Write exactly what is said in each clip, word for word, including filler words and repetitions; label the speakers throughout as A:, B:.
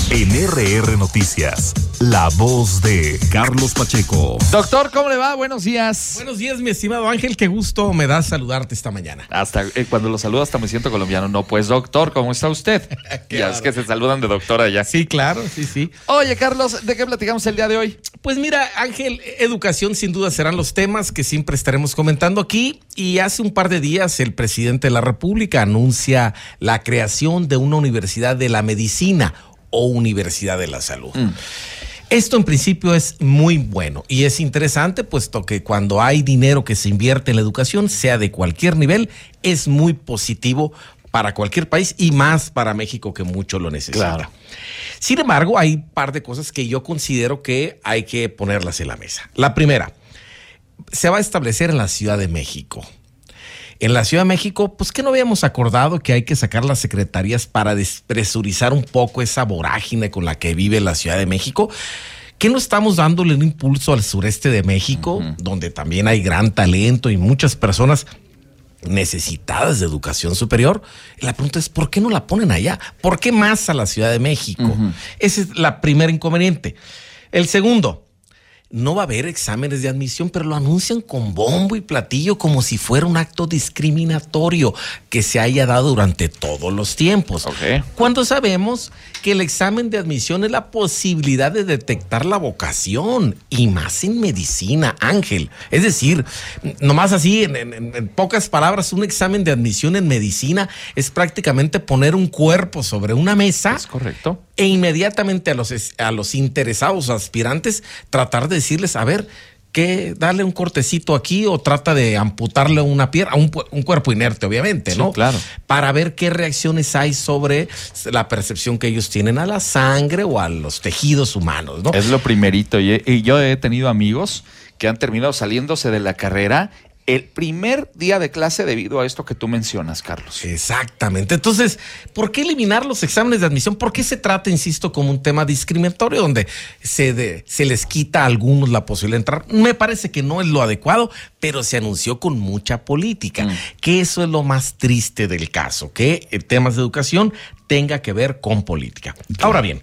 A: En R R Noticias, la voz de Carlos Pacheco.
B: Doctor, ¿cómo le va? Buenos días.
C: Buenos días, mi estimado Ángel. Qué gusto me da saludarte esta mañana.
B: Hasta eh, cuando lo saludo hasta me siento colombiano. No, pues doctor, ¿cómo está usted? Ya es que se saludan de doctor allá.
C: Sí, claro, sí, sí.
B: Oye, Carlos, ¿de qué platicamos el día de hoy?
C: Pues mira, Ángel, educación sin duda serán los temas que siempre estaremos comentando aquí. Y hace un par de días el presidente de la República anuncia la creación de una universidad de la medicina o universidad de la salud. Mm. Esto en principio es muy bueno y es interesante, puesto que cuando hay dinero que se invierte en la educación, sea de cualquier nivel, es muy positivo para cualquier país y más para México, que mucho lo necesita. Claro. Sin embargo, hay un par de cosas que yo considero que hay que ponerlas en la mesa. La primera, se va a establecer en la Ciudad de México. En la Ciudad de México, pues que no habíamos acordado que hay que sacar las secretarías para despresurizar un poco esa vorágine con la que vive la Ciudad de México. ¿Que no estamos dándole un impulso al sureste de México, uh-huh. donde también hay gran talento y muchas personas necesitadas de educación superior? La pregunta es, ¿por qué no la ponen allá? ¿Por qué más a la Ciudad de México? Uh-huh. Ese es la primera inconveniente. El segundo, no va a haber exámenes de admisión, pero lo anuncian con bombo y platillo como si fuera un acto discriminatorio que se haya dado durante todos los tiempos. Okay. Cuando sabemos que el examen de admisión es la posibilidad de detectar la vocación, y más en medicina, Ángel. Es decir, nomás así, en, en, en pocas palabras, un examen de admisión en medicina es prácticamente poner un cuerpo sobre una mesa.
B: Es correcto.
C: E inmediatamente a los, a los interesados aspirantes tratar de decirles, a ver, que darle un cortecito aquí o trata de amputarle una pierna, un, un cuerpo inerte, obviamente, ¿no?
B: Sí, claro.
C: Para ver qué reacciones hay sobre la percepción que ellos tienen a la sangre o a los tejidos humanos, ¿no?
B: Es lo primerito. Y, y yo he tenido amigos que han terminado saliéndose de la carrera el primer día de clase debido a esto que tú mencionas, Carlos.
C: Exactamente. Entonces, ¿por qué eliminar los exámenes de admisión? ¿Por qué se trata, insisto, como un tema discriminatorio donde se, de, se les quita a algunos la posibilidad de entrar? Me parece que no es lo adecuado, pero se anunció con mucha política, mm. que eso es lo más triste del caso, que en temas de educación tenga que ver con política. Claro. Ahora bien,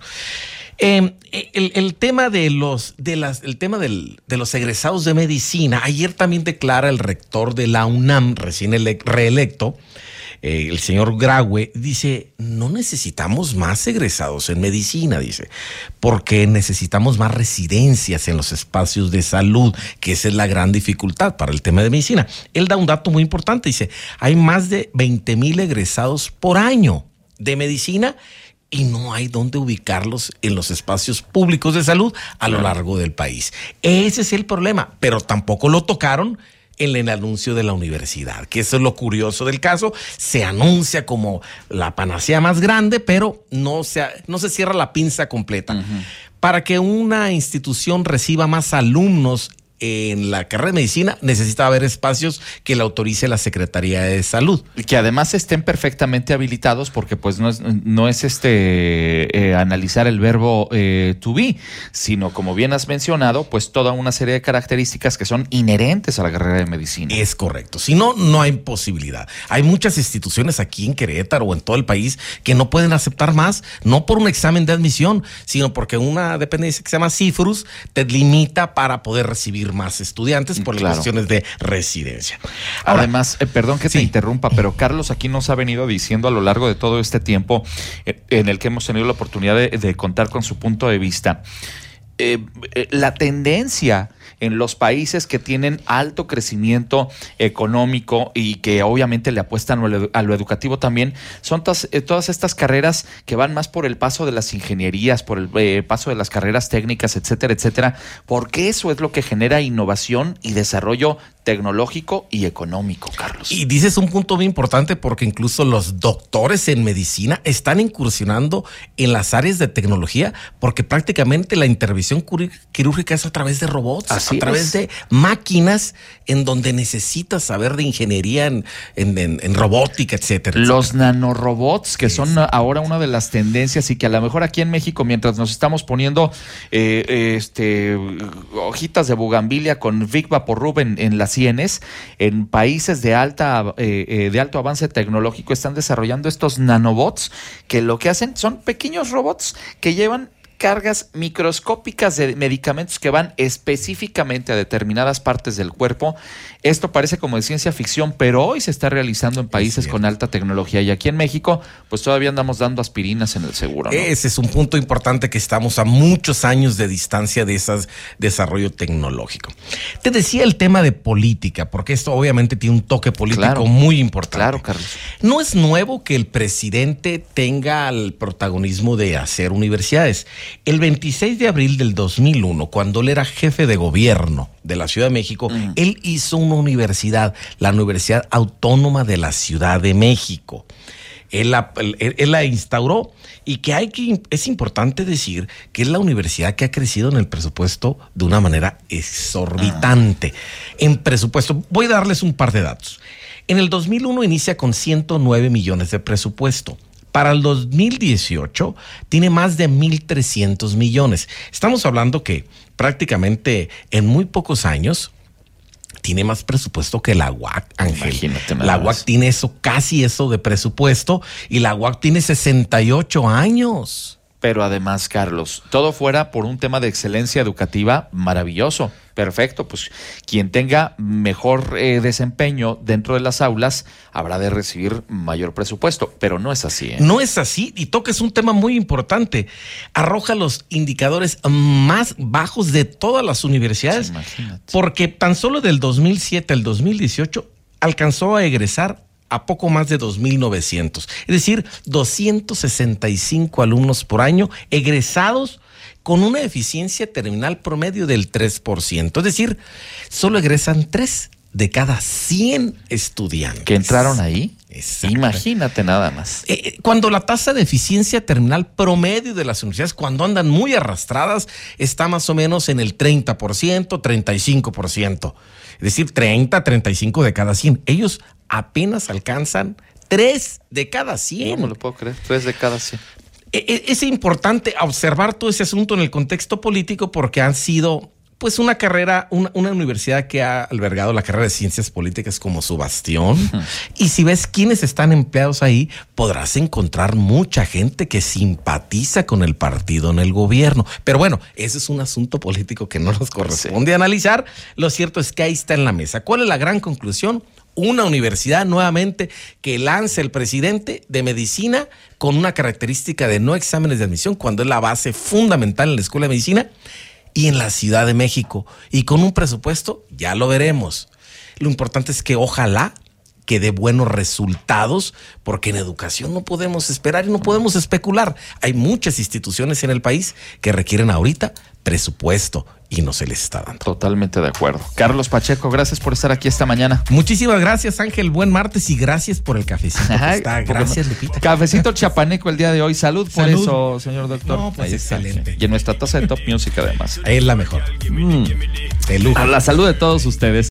C: Eh, el, el tema de los de las el tema del, de los egresados de medicina, ayer también declara el rector de la UNAM, recién ele- reelecto, eh, el señor Graue, dice, no necesitamos más egresados en medicina, dice, porque necesitamos más residencias en los espacios de salud, que esa es la gran dificultad para el tema de medicina. Él da un dato muy importante, dice, hay más de veinte mil egresados por año de medicina y no hay dónde ubicarlos en los espacios públicos de salud a lo largo del país. Ese es el problema, pero tampoco lo tocaron en el anuncio de la universidad, que eso es lo curioso del caso. Se anuncia como la panacea más grande, pero no se, no se cierra la pinza completa. Uh-huh. Para que una institución reciba más alumnos en la carrera de medicina, necesita haber espacios que le autorice la Secretaría de Salud.
B: Y que además estén perfectamente habilitados, porque pues no es, no es este eh, analizar el verbo eh, to be, sino, como bien has mencionado, pues toda una serie de características que son inherentes a la carrera de medicina.
C: Es correcto. Si no, no hay posibilidad. Hay muchas instituciones aquí en Querétaro o en todo el país que no pueden aceptar más, no por un examen de admisión, sino porque una dependencia que se llama CIFRUS te limita para poder recibir más estudiantes por claro. las cuestiones de residencia.
B: Ahora, además, eh, perdón que sí. te interrumpa, pero Carlos aquí nos ha venido diciendo a lo largo de todo este tiempo eh, en el que hemos tenido la oportunidad de, de contar con su punto de vista, eh, eh, la tendencia en los países que tienen alto crecimiento económico y que obviamente le apuestan a lo, a lo educativo también, son todas, eh, todas estas carreras que van más por el paso de las ingenierías, por el eh, paso de las carreras técnicas, etcétera, etcétera, porque eso es lo que genera innovación y desarrollo tecnológico y económico, Carlos.
C: Y dices un punto muy importante, porque incluso los doctores en medicina están incursionando en las áreas de tecnología, porque prácticamente la intervención revisión quirúrgica es a través de robots,
B: Así
C: a través
B: es.
C: de máquinas en donde necesitas saber de ingeniería en, en, en, en robótica, etcétera,
B: Los
C: etcétera.
B: nanorobots, que son ahora una de las tendencias y que a lo mejor aquí en México, mientras nos estamos poniendo eh, este, hojitas de bugambilia con Vic Vaporrub en, en las sienes, en países de alta eh, eh, de alto avance tecnológico están desarrollando estos nanobots que lo que hacen son pequeños robots que llevan cargas microscópicas de medicamentos que van específicamente a determinadas partes del cuerpo. Esto parece como de ciencia ficción, pero hoy se está realizando en países con alta tecnología y aquí en México pues todavía andamos dando aspirinas en el seguro, ¿no?
C: Ese es un punto importante, que estamos a muchos años de distancia de ese desarrollo tecnológico. Te decía el tema de política, porque esto obviamente tiene un toque político
B: Claro,
C: muy importante.
B: Claro, Carlos.
C: No es nuevo que el presidente tenga el protagonismo de hacer universidades. El veintiséis de abril del dos mil uno, cuando él era jefe de gobierno de la Ciudad de México, mm. él hizo una universidad, la Universidad Autónoma de la Ciudad de México. Él la, él, él la instauró, y que hay que, es importante decir que es la universidad que ha crecido en el presupuesto de una manera exorbitante. Ah. En presupuesto, voy a darles un par de datos. En el dos mil uno inicia con ciento nueve millones de presupuesto. Para el dos mil dieciocho tiene más de mil trescientos millones. Estamos hablando que prácticamente en muy pocos años tiene más presupuesto que la U A C, Ángel.
B: Imagínate nada
C: la U A C
B: más.
C: tiene eso, casi eso de presupuesto, y la U A C tiene sesenta y ocho años.
B: Pero además, Carlos, todo fuera por un tema de excelencia educativa maravilloso. Perfecto, pues quien tenga mejor eh, desempeño dentro de las aulas habrá de recibir mayor presupuesto, pero no es así, ¿eh?
C: No es así, y tocas un tema muy importante. Arroja los indicadores más bajos de todas las universidades,
B: Sí, imagínate.
C: porque tan solo del dos mil siete al dos mil dieciocho alcanzó a egresar a poco más de dos mil novecientos, es decir, doscientos sesenta y cinco alumnos por año egresados con una eficiencia terminal promedio del tres por ciento, es decir, solo egresan tres de cada cien estudiantes.
B: ¿Que entraron ahí?
C: Exacto.
B: Imagínate nada más.
C: Eh, cuando la tasa de eficiencia terminal promedio de las universidades, cuando andan muy arrastradas, está más o menos en el treinta por ciento, treinta y cinco por ciento. Es decir, treinta, treinta y cinco de cada cien. Ellos apenas alcanzan tres de cada cien.
B: No me lo puedo creer, tres de cada cien.
C: Es importante observar todo ese asunto en el contexto político, porque han sido, pues, una carrera, una, una universidad que ha albergado la carrera de ciencias políticas como su bastión. Uh-huh. Y si ves quiénes están empleados ahí, podrás encontrar mucha gente que simpatiza con el partido en el gobierno. Pero bueno, ese es un asunto político que no nos corresponde sí. analizar. Lo cierto es que ahí está en la mesa. ¿Cuál es la gran conclusión? Una universidad nuevamente que lanza el presidente de medicina con una característica de no exámenes de admisión, cuando es la base fundamental en la Escuela de Medicina, y en la Ciudad de México, y con un presupuesto, ya lo veremos. Lo importante es que ojalá que dé buenos resultados, porque en educación no podemos esperar y no podemos especular. Hay muchas instituciones en el país que requieren ahorita presupuesto y no se les está dando.
B: Totalmente de acuerdo. Carlos Pacheco, gracias por estar aquí esta mañana.
C: Muchísimas gracias, Ángel. Buen martes y gracias por el cafecito.
B: Ajá,
C: está. Gracias, Lupita.
B: Cafecito chapaneco el día de hoy. Salud por
C: Salud.
B: eso, señor doctor.
C: No, pues
B: ahí está.
C: excelente.
B: Y en nuestra taza de Top Music además.
C: Es la mejor.
B: Mm.
C: De lujo.
B: A la salud de todos ustedes.